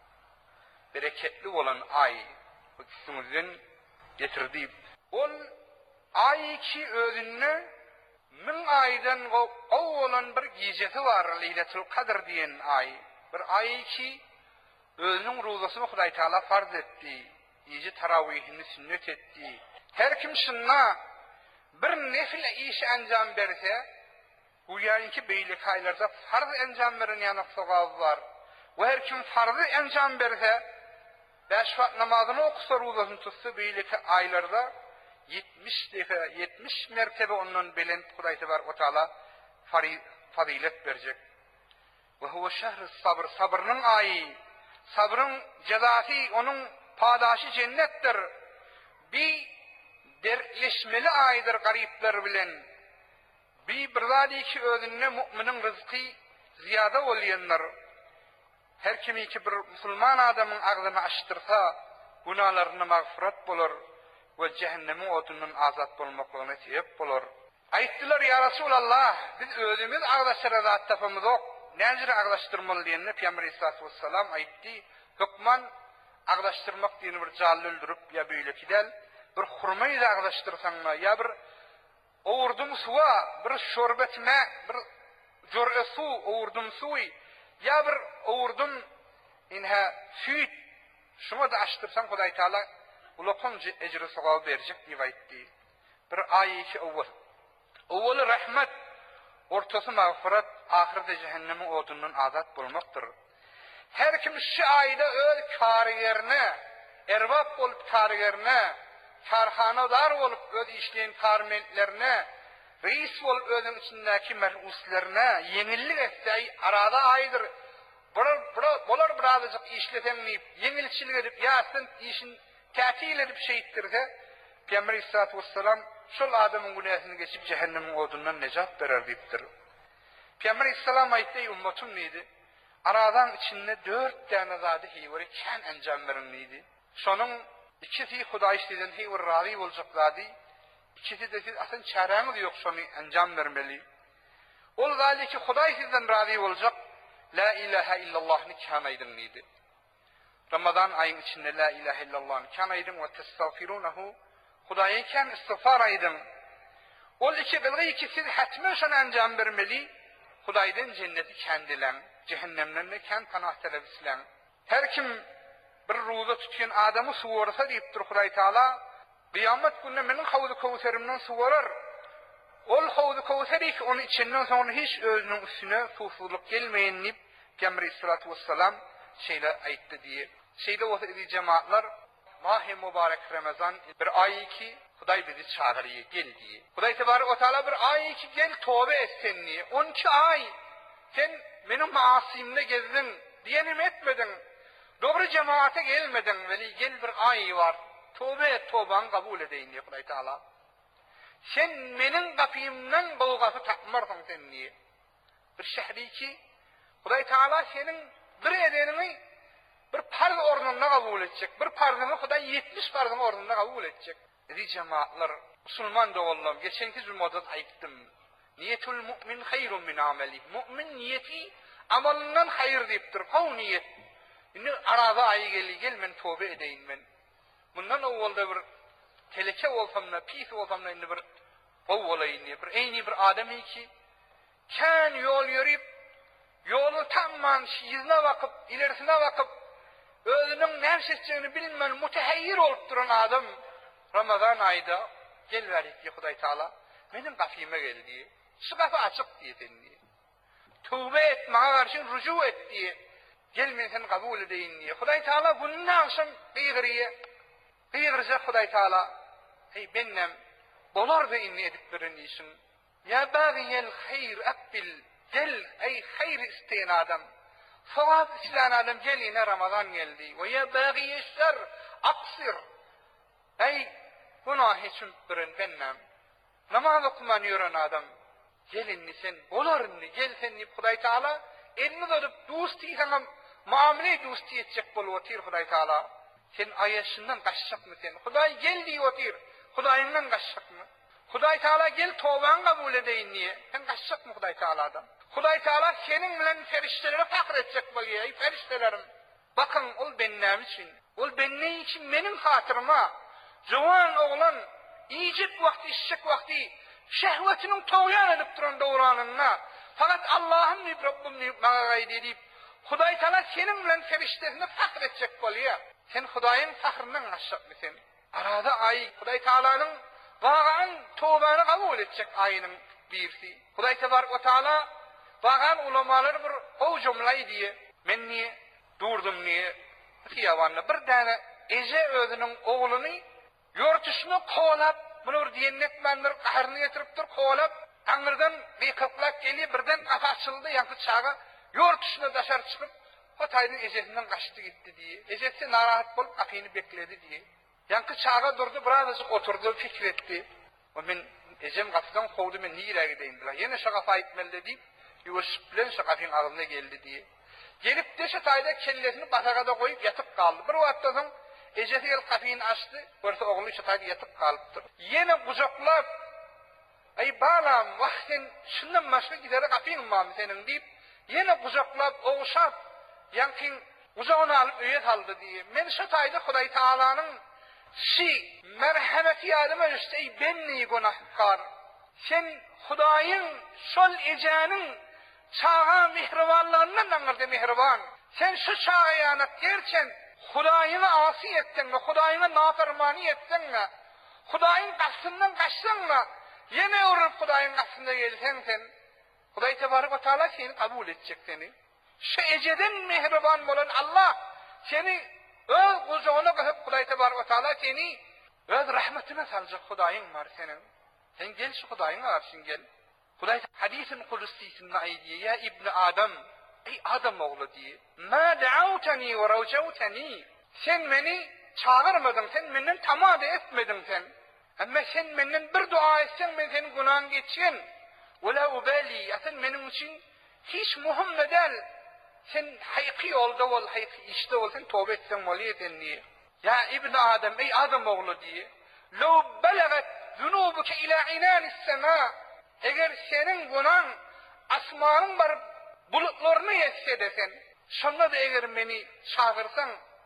bereketli bolan ay üstüňizden getirdi. Ol ay ki özünde min aydan gow bolan bir gecesi var, Leyletul Kadr diýen ay. Bir ay ki özünün ruzasyny Hudaý Taala farz etdi. Gece tarawihini sünnet etdi. Her kim şunna bir nefile iş anjam berse, bu yayınki beylik aylarda farz anjam veren yanık sogabı var. Ve her kim farzı anjam berse, beş vakit namazını okusa ruzasını tutsa beylik aylarda yetmiş defa, yetmiş mertebe onun belent Hudaý Tebaraka we Taala fazilet verecek. Ve huve şehr-i sabr, sabrının ayı, sabrın cezası, onun padaşı cennettir. Bir dertleşmeli aydır garipler bilen. Bir birzadi ki özünne müminin rızkı ziyada olayanlar. Her kimi ki bir musulman adamın ağzını açtırsa, günahlarına mağfiret bulur ve cehennemin odunun azat bulmaklarına sebep bulur. Ayttılar ya Resulallah, biz özümüz ağlaştıra zat tapamız yok. Necir ağlaştırmalı diyenine Peygamber Aleyhissalatu vesselam aytti. Hükman ağlaştırmak diyeni bir canlı öldürüp ya böyle gidel, bir hurmayı da ağlaştırsan ya bir oğurdum suva, bir şorbet me, bir jur'e su, oğurdum suvi, ya bir oğurdum inha süt, şuna da açtırsan Hudaý Taala ulakon ecri sogab verecek diye aytti. Bir ayeti awwal. Awwalı rahmet, ortası mağfiret, ahirete cehennemin odunun azat bulmaktır. Her kim şu ayda öz karigerine, erbab olup karigerine, karhanadar olup öz işleyen karmentlerine, reis olup özün içindeki merhuslerine, yenillik etse arada aydır. Bolar birazcık işletemeyip, yenilçilik edip, yasın işin tatil edip şehittirse, Peygamber Aleyhissalatu vesselam şol adamın günahını geçip cehennemin odundan necat verer deyiptir. Peygamber Aleyhisselam ayette ümmetim neydi? Aradan içinde dört tane zadi heyveri ken encam verin neydi? Şonun ikisi Hudaý işleden heyveri razı olacak zadi, ikisi de siz asın çarağınız yok şonu encam vermeli. Ol zali ki Hudaý sizden razı olacak, la ilahe illallah'ını kan aydın neydi? Ramazan ayın içinde la ilahe illallah'ını kan aydın ve testağfirunahu, Hudaýa kan istiğfar aydın. Ol iki bilgi ki siz hatmen şonu encam vermeli, Hudaýdan cenneti kendilen, cehennemden de kend panah talebisilen. Her kim bir ruza tutgan adamı suwarsa deyipdir Hudaý Taala, kıyamet gününe menin havzu kawserimden suwarar. Ol havzu kawseri ki onun içinden sonra hiç özünün üstüne susuzluk gelmeyen deyip Peygamber Aleyhissalatu vesselam şeyle aytti diye. Şeyde olsa idi cemaatler, Mah-i Mübarek Ramazan bir ayı ki Hudaý bizi çağırıyor, gel diye. Hudaý Tebaraka ve Taala bir ayı ki gel tövbe etsen diye. on iki ay sen benim maasimle gezdin, diyenim etmedin. Doğru cemaate gelmedin, veli gel bir ay var. Tövbe et, tövben kabul edeyim diye Hudaý Taala. Sen menin kapıyımdan golgası takmarsın sen diye. Bir şehri ki Hudaý Taala senin bir edenini bir parz ornunda kabul edecek. Bir parzını Hudaý yetmiş parzın ornunda kabul edecek. Dedi cemaatler, Müslüman doğullum, geçenki cümledat ayıttım. Niyetul mu'min hayrun min ameli. Mu'min niyeti amalından hayır deyiptir. Kav niyet. Şimdi arada ayı geli gel men tövbe edeyim men. Bundan evvelde bir teleke olsam da, pis olsam da indi bir ovvalayın diye. Bir eyni bir ademi ki kan yol yürüyüp yolu tamman yüzüne bakıp, ilerisine bakıp özünün nefsesini bilmen mutehayyir olup duran adam Ramazan ayda gel verik diye Hudaý Taala benim kafime gel diye. Şu kapı açık diye sen diye. Tövbe et, bana karşı rücu et diye. Gel men seni kabul edeyim diye. Hudaý Taala bundan akşam kıygırıya. Kıygıracak Hudaý Taala. Hey bennem, bolar da inni edip verin işin. Ya bağiyel hayr akbil. Gel ey hayr isteyen adam. Savab isteyen adam gel yine Ramazan geldi. Ve ya bağiyel şer aksir. Ey günah için verin bennem. Namaz okuman yoran adam. Gelin sen, bolarını gel sen deyip Hudaý Taala elini tutup do'sti sana muamele do'sti edecek bol otir Hudaý Taala. Sen ayasından kaçacak mı sen? Hudaý gel diye otir. Hudaýından kaçacak mı? Hudaý Taala gel tövben kabul edeyin diye. Sen kaçacak mı Hudaý Taala'dan? Hudaý Taala senin bilen feriştelere fakr edecek bol ya. Ey feriştelerim. Bakın ol bennem için. Ol bennem için benim hatırıma. Jowon oğlan iyicik vakti, işecek vakti şehvetinin toğyan edip duran doğranına. Fakat Allah'ım deyip Rabbim deyip bana gaydi edip Hudaý Taala senin bilen feriştesine fakr edecek bol ya. Sen Hudaýyň fakrından aşak mı sen? Arada ay Hudaý Taala'nın Vagan tövbeni kabul edecek ayının birisi. Hudaý tebarek we taala vagan ulamalar bir o jumlay diye men niye durdum niye hiyavanna bir dana eje özünün oğluny yortuşunu kolap bunu bir diyennet mendir qahrını getiripdir kolap Anırdan bir kıplak geliyor birden kafa açıldı yankı çağa yortuşuna daşar çıkıp Hatay'ın ejesinden kaçtı gitti diye. Ejesi narahat bolup kapıyını bekledi diye. Yankı çağa durdu birazcık oturdu fikretti. O men ejem kapıdan kovdu men nire gideyim bila. Yine şaka fayitmelde deyip yuvuşup bilen şakafın ağzına geldi diye. Gelip de Hatay'da kellesini batagada koyup yatıp kaldı. Bir vakittan sonra ejesi gelip kapıyını açtı. Orta oğlu Hatay'da yatıp kalıptır. Yine kucaklap ay balam vaktin şundan başka gideri kapıyın mı senin deyip yine kucaklap oğuşap yankın uzağını alıp üyet aldı diye. Men Hatay'da Hudaý Taala'nın şi merhameti yadıma üstey benni günahkar. Sen Hudaýyň şol ejanın çağa mihribanlarından anırdı mihriban. Sen şu çağa yanıp gerçen Hudaýyňa asi ettin mi? Hudaýyňa nafermani ettin mi? Hudaýyň kapsından kaçtın mı? Yine uğrup Hudaýyň kapsında gelsen sen Hudaý Tebarek ve Taala seni kabul edecek seni. Şu eceden mihriban bolan Allah seni öz kucağına koyup Hudaý Tebarek ve Taala seni öz rahmetine salacak Hudaýyň var senin. Sen gel şu Hudaýyňa karşın gel. Hudaý hadisin kudussisinde aydiye ya İbn Adam ey Adam oğlu diye. Ma da'awtani ve rajawtani. Sen beni çağırmadın, sen benden tamam etmedin sen. Ama sen benden bir dua etsen ben senin günahını geçen. Ve la ubali. Sen benim için hiç muhim değil. Sen haykı oldu ol, haykı işte ol, sen tövbe etsen valiyeten diye. Ya İbn Adam ey Adam oğlu diye. Law balagat zunubuka ila inanis sema. Eğer senin günahın asmanın var bulutlarını yetse desen, sonra da eğer beni çağırsan,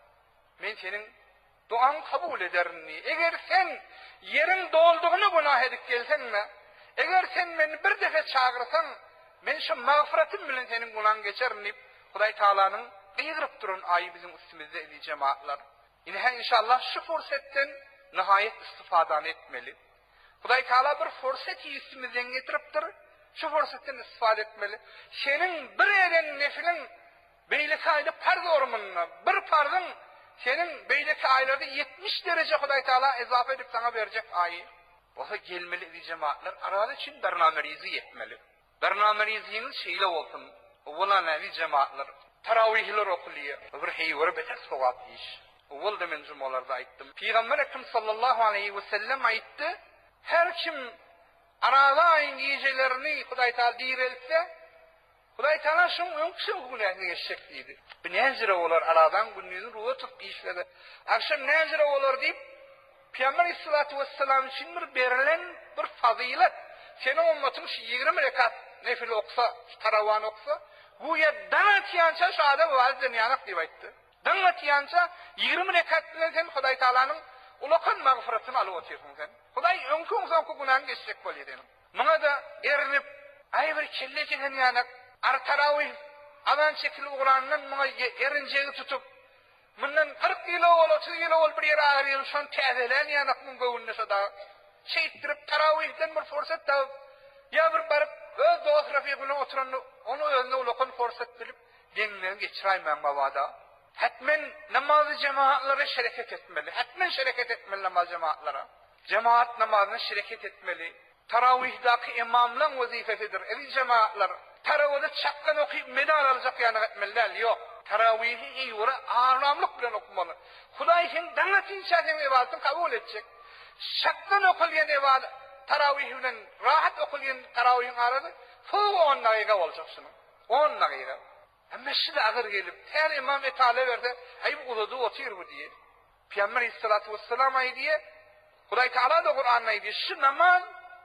ben senin duan kabul ederim diye. Eğer sen yerin dolduğunu günah edip gelsen mi? Eğer sen beni bir defa çağırsan, ben şu mağfiretim bilen senin günahını geçerim deyip, Hudaý Taala'nın qıyrıp durun ayı bizim üstümüzde eli cemaatler. Yine inşallah şu fırsetten nihayet istifadan etmeli. Hudaý Taala bir fırsat üstümüzden getiripdir. Şu fırsattan istifade etmeli. Senin bir eden nefilin beyleki ayda parz ormanına, bir parzın senin beyleki aylarda yetmiş derece Hudaý Taala ezafe edip sana verecek ayı. Oha gelmeli eli cemaatler. Arada için bernamerizi yetmeli. Bernameriziğiniz şeyle olsun. Oğlan eli cemaatler. Taravihler okuliyor. Bir heyvara beter soğat iş. Oğul da men cumalarda aytdım. Peygamber Ekrem sallallahu aleyhi ve sellem ayttı. Her kim arada ayın gecelerini Hudaý Taala direlse, Hudaý Taala şun öňküsün günähini geçecek diýdi. Bu näzire olar aradan günnüzün ruhu tutup işledi. Akşam näzire olar diýip Peygamber sallallahu aleyhi ve sellem için bir berilen bir fazilet. Senin ummatın yigirmi rekat nefil oksa, taravan oksa, bu ya dana tiyança şu adam vazden yanak diýip aýtdy. Dana tiyança yigirmi rekat bilen sen Hudaý Taala'nın ulakan mağfiretini alıp otursun sen. Hudaý öňküň soňky günahını geçecek bolýar. Muňa da ernip ay bir kelle çeken yanak ar tarawih adan çekil uğrandan muňa erinjegi tutup mundan kırk kilo ol otuz kilo ol bir ýere aýryl şon täzelen yanak muň göwünde sada şeýtirip tarawihden bir fursat da ya bir barıp öz dost rafiq bilen oturan onu özüne ulakan fursat bilip deňden geçirýän mabada. Hatmen namazı cemaatlara şereket etmeli. Hatmen şereket etmeli namaz cemaatlara. Cemaat namazına şereket etmeli. Taravihdaki imamlığın vazifesidir. Eli cemaatlar taravihde çakkan okuyup medal alacak yanı etmeliler. Yok. Taravihi iyi vura ağırlamlık bilen okumalı. Hudaýyň daňatyň şäherden ibadetini kabul edecek. Çakkan okulayan ibadet taravih bilen rahat okulayan taravihin arasy fuq on daqiqa bolacak şunu. on daqiqa. Ama şimdi ağır gelip, her imam etale verdi, ay bu uzadı otur bu diye. Peygamber aleyhissalatu vesselam ay diye, Hudaý Taala da Kur'an'da ay diye, şu namaz,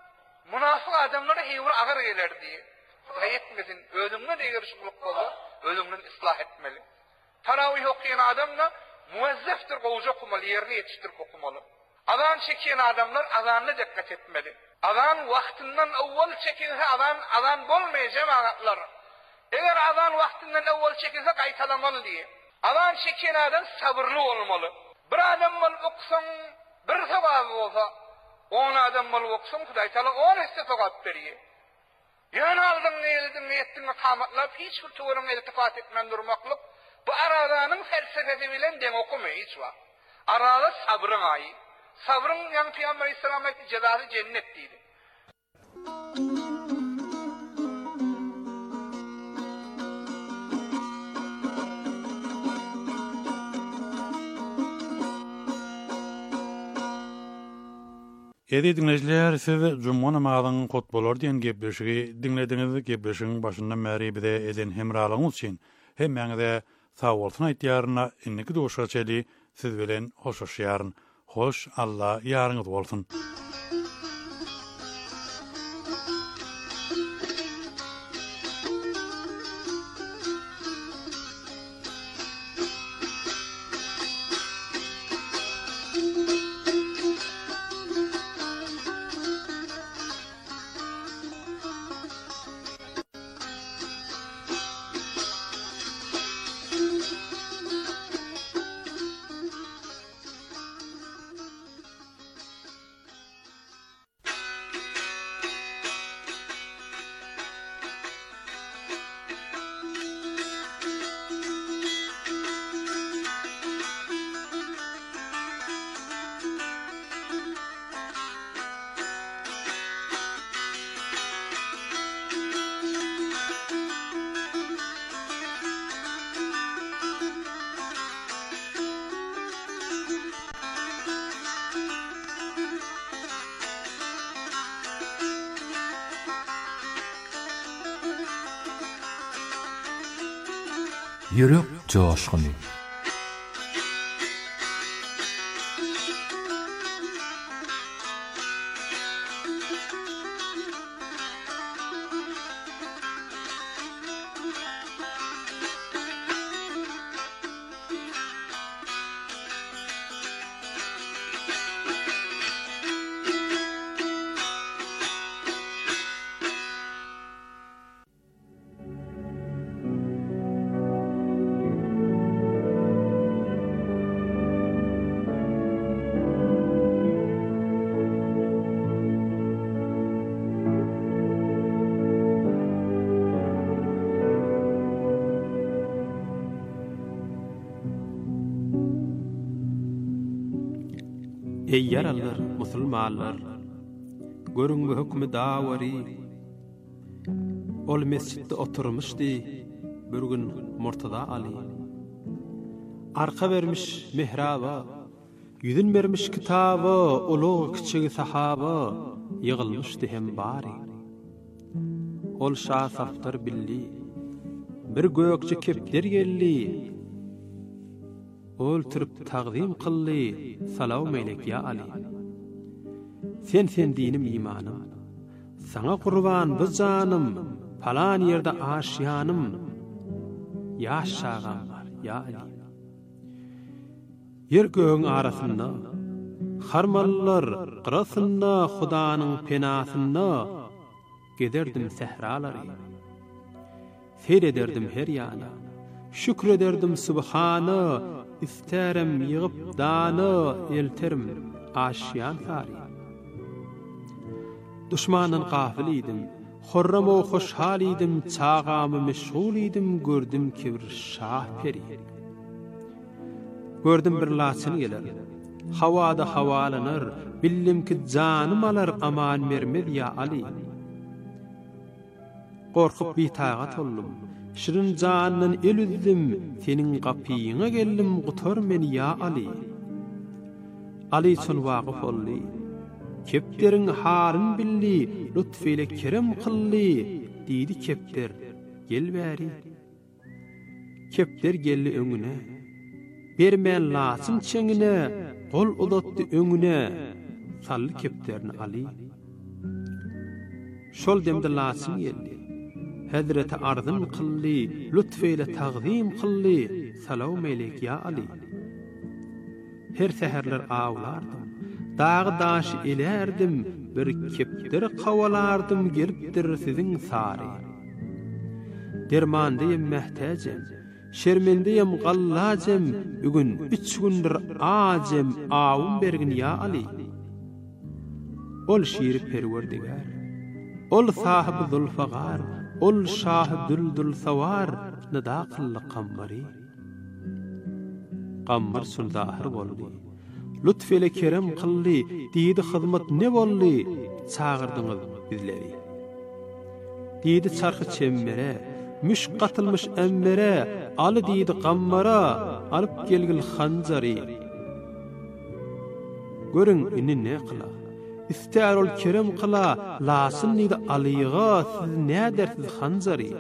münafık adamlara heyvur ağır gelir diye. Hudaý etmesin, ölümüne de yarışıklık oldu, ölümünü ıslah etmeli. Taravih okuyan adamla, muvazzeftir kovucu okumalı, yerini yetiştirip okumalı. Azan çekiyen adamlar, azanına dikkat etmeli. Azan vaktinden evvel çekilse, azan, azan bolmaya cemaatlar. Eğer azan vaktinden evvel çekilse kaytalamalı diye. Azan çeken adam sabırlı olmalı. Bir adam mal okusan bir sevabı olsa on adam mal oksun Hudaý taala on hisse sogap berýär. Ýöne aldyň neýledin etdiň kamatlap hiç bir töwerüň iltifat etmän durmaklyk bu aradanyň felsefesi bilen deň okumy hiç wa. Arada sabryň aý. Sabryň ýa-ni Peýgamber sallallahu aleyhi ve sellem jazasy cennet diýdi. Edi dinleyijiler, siz Jumma namazynyň hutbalar diýen gepleşigi dinlediňiz. Gepleşigiň başyndan bäri bize eden hemralygyňyz üçin hem meňde sag bolsun aýtýaryna inniki doşa çeli siz bilen hoşlaşýaryn. Hoş Allah ýaryňyz bolsun. Yürek coşkuny. Ey yaralar, musulmanlar, görün bu hükmü dawary. Ol mescidde oturmuşdy, bir gün Murtada Ali. Arka vermiş mihraba, yüzün vermiş kitaba, ulug kiçigi sahaba, yığılmışdy hem bari. Ol şah saftar billi, bir gökçe kepler gelli. Ol türüp taqdim qilli, salam eylek ya Ali. Sen sen dinim imanım, sana qurban bu canım, falan yerde aşyanım, yaşağam var ya Ali. Yer göğün arasında, harmallar qırasında, Hudanın penasında, giderdim sehraları, seyrederdim her yana, şükrederdim subhana, isterem yığıp dana, elterim aşyan sari. Düşmanın gafil idim, horram o hoşhal idim, çağamı meşgul idim, gördüm ki bir şah peri. Gördüm bir laçın geler, havada havalanır, billim ki canım alır, aman mermez ya Ali. Korkup bir tağat oldum, şirin canın el üzdüm, senin kapıyına geldim, qutar meni ya Ali. Ali son vaqif olli, kepterin harın billi, lütfeyle kerem qilli, deydi kepter, gel bäri. Kepter gelli öňüne, bermen laçyn çeňine, gol uzatdy öňüne, sally kepterini Ali. Şol demde laçyn geldi, Hazreti arzın qilli, lütfeyle taqdim qilli, salam eylek ya Ali. Her seherler ağlardım, dağ daş ilerdim, bir keptir qavalardım, giripdir sizin sari. Dermandayım mehtacem, şermendeyim gallacem, bugün üç gündür acem, avun bergin ya Ali. ol şiir perwerdigar, ol sahib zulfagar, ol şah düldül sawar, nida qıllı qammari. Qammar sun zahir boldy. Lütf ele kerem qılly, diýdi hyzmat ne boldy? Çağırdyňyz bizleri. Diýdi çarxy çemmere, müş qatılmış emmere, aly diýdi qammara, alyp gelgil hanjary. Görüň inni ne qıla? İstärol kerem qıla, lasyn diýdi alyga, siz nädersiz hanjary?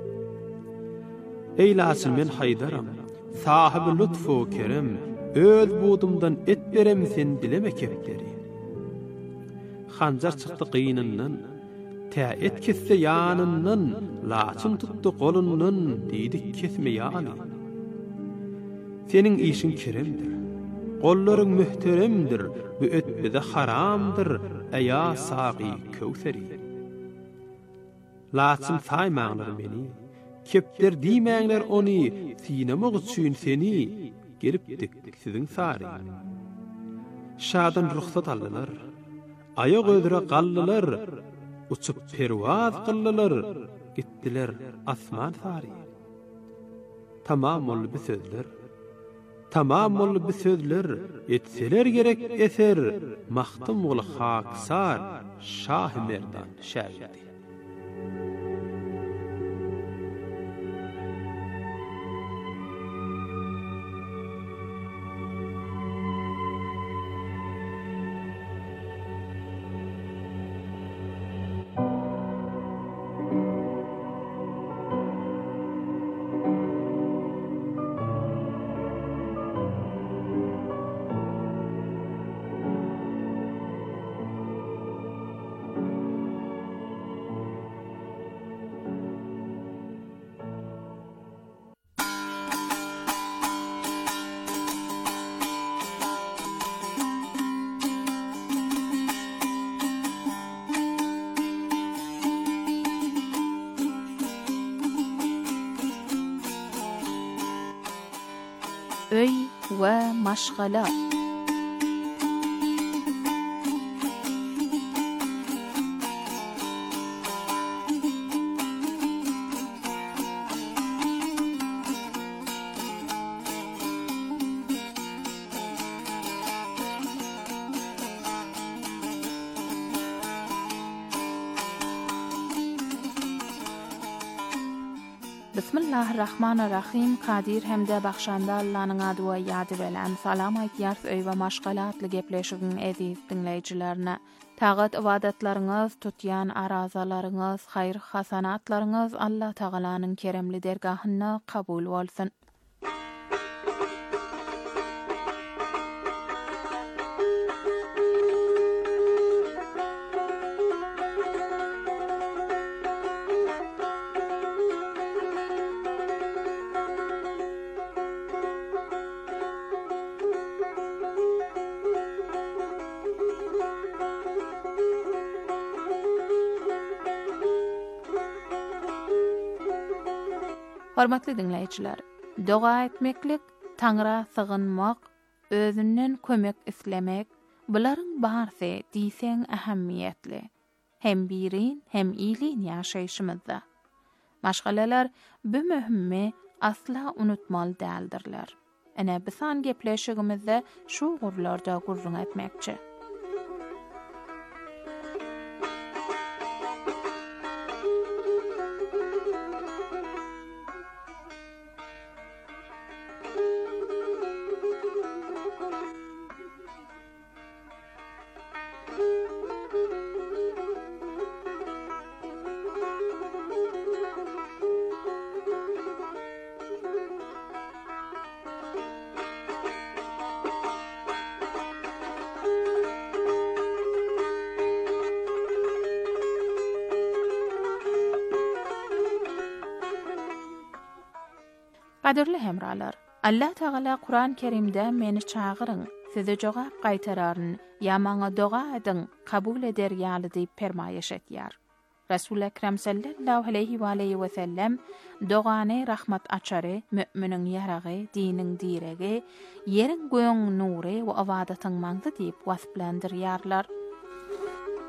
Ey lasyn men haydaram, sahibi lütfu kerem, öz budumdan et berem sen dileme kepleri. Hanjar çıktı qıyınından, tä et kesse yanından, laçın tuttu qolundan, diýdi kesme ýaly. Senin işin keremdir, qollaryň mühteremdir, bu et bize haramdır, eya saqi kövseri. Laçın saýmaňlar meni, kepler diýmäňler ony, sinemek üçin seni, gelip dikdik sizin sari. Şadan ruhsat aldılar, ayak ödüre qallılar, uçup pervaz qıllılar, gittiler asman sari. Tamam ol bu sözler, tamam ol bu sözler, etseler gerek eser, mahtum ol haksar, Şah Merdan şäherdi. Öy ve maşgala. Bismillahirrahmanirrahim. Kadir hemde bakşanda Allah'ın adı ve yadı bilen salam aytýar öý we maşgalatly gepleşigiň ediz dinleýijilerine. Tagat ibadatlaryňyz, tutýan arazalaryňyz, haýr hasanatlaryňyz Allah Tagalanyň keremli dergahynda kabul bolsun. Hormatly dinleýijiler, doga etmeklik, Taňra sygynmak, özünden kömek islemek, bularyň barsy diýseň ähemmiýetli. Hem birin, hem iyiliň ýaşaýşymyzda. Maşgalalar bu möhümmi asla unutmaly däldirler. Ene bisan gepleşigimizde şu gurlarda gurrun etmekçi. Qadirli hemralar, Allah Taala Kur'an Kerimde meni çağırın, size jogap gaýtararyn, ýa-maňa doga edin, kabul eder ýaly diýip permaýeş etýär. Resul Ekrem sallallahu aleyhi we aleyhi we sellem dogany rahmat açary, müminiň ýaragy, diniň diregi, yeriň göýüň nury we awadatyň maňzy diýip wasflandyryarlar.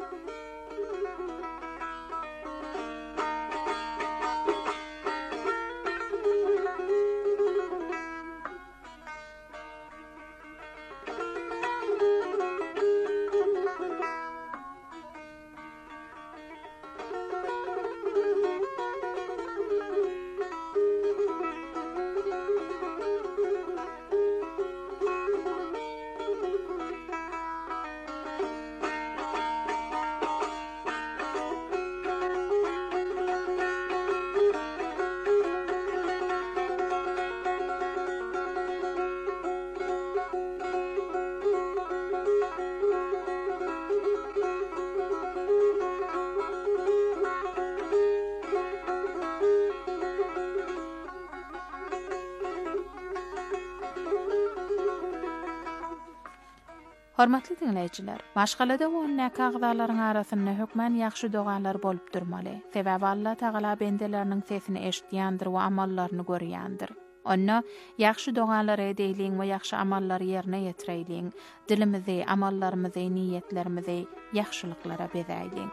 Hormatly dinleyijiler, başgalada wonna kagdalaryň arasynda hökmen ýagşy dogalar bolup durmaly. Sebäbi Allah Taala bendeleriniň sesini eşitýändir we amallaryny görýändir. Onna ýagşy dogalar edýliň we ýagşy amallary ýerine ýetirýliň, dilimizi, amallarymyzy, niýetlerimizi ýagşylyklara bezäýliň.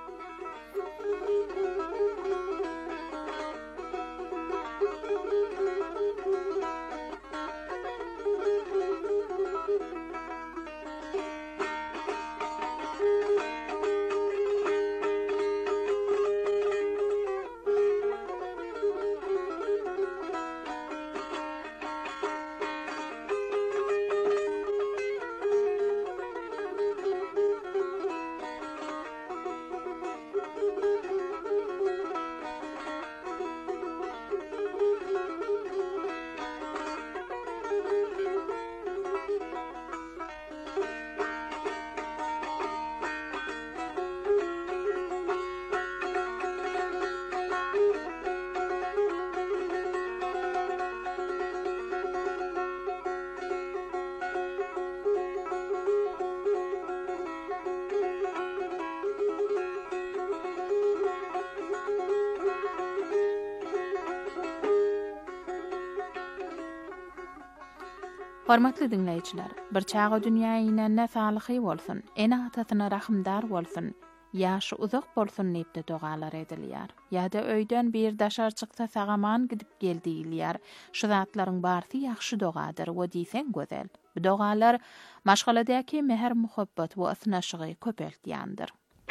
Hormatly dinleyijiler, bir çağa dünýäne näfalygy bolsun, ene atasyna rahimdar bolsun, ýaşy uzak bolsun diýip dogalar edilýär. Ýa-da öýden bir daşar çyksa sagaman gidip geldiýilýär. Şu zatlaryň barty ýagşy dogadyr we diýsen gözel. Bu dogalar maşgaladaky mehr muhabbat we asnaşygy köpeltýändir.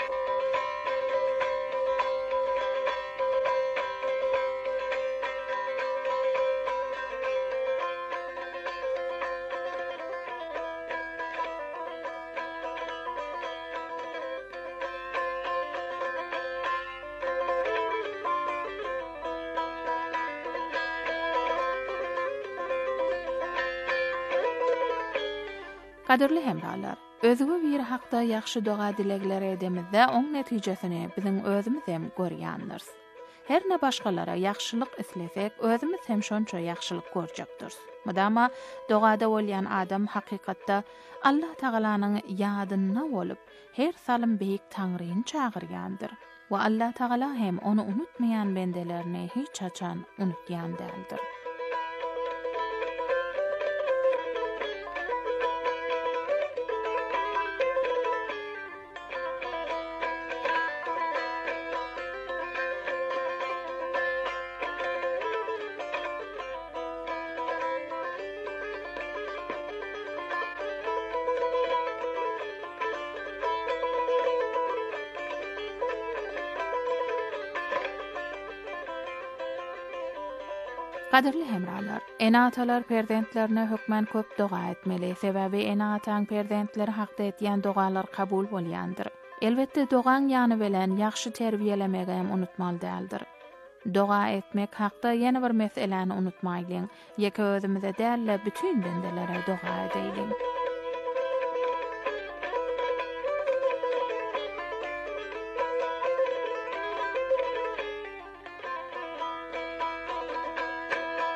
Kaderli hemralar, özüge bir hakda ýagşy doga dilegler edemizde oň netijesini biziň özümiz hem görýändirs. Her ne başgalara ýagşylyk islesek, özümiz hem şonça ýagşylyk görjekdir. Madama dogada bolýan adam hakykatda Allah Tagalanyň ýadyna bolup, her salym beýik Taňryny çagyrýandyr. Wa Allah Taala hem onu unutmayan bendelerini hiç açan unutýan däldir. Kaderli hemralar, enatalar perdentlerine hökmen köp doga etmeli, sebäbi enataň perdentleri hakda etýän dogalar kabul bolýandyr. Elbetde dogan ýany bilen ýagşy terbiýelemek hem unutmaly däldir. Doga etmek hakda ýene bir meseleni unutmaýlyň, ýeke özümize däl, bütün bendelere doga edeýliň.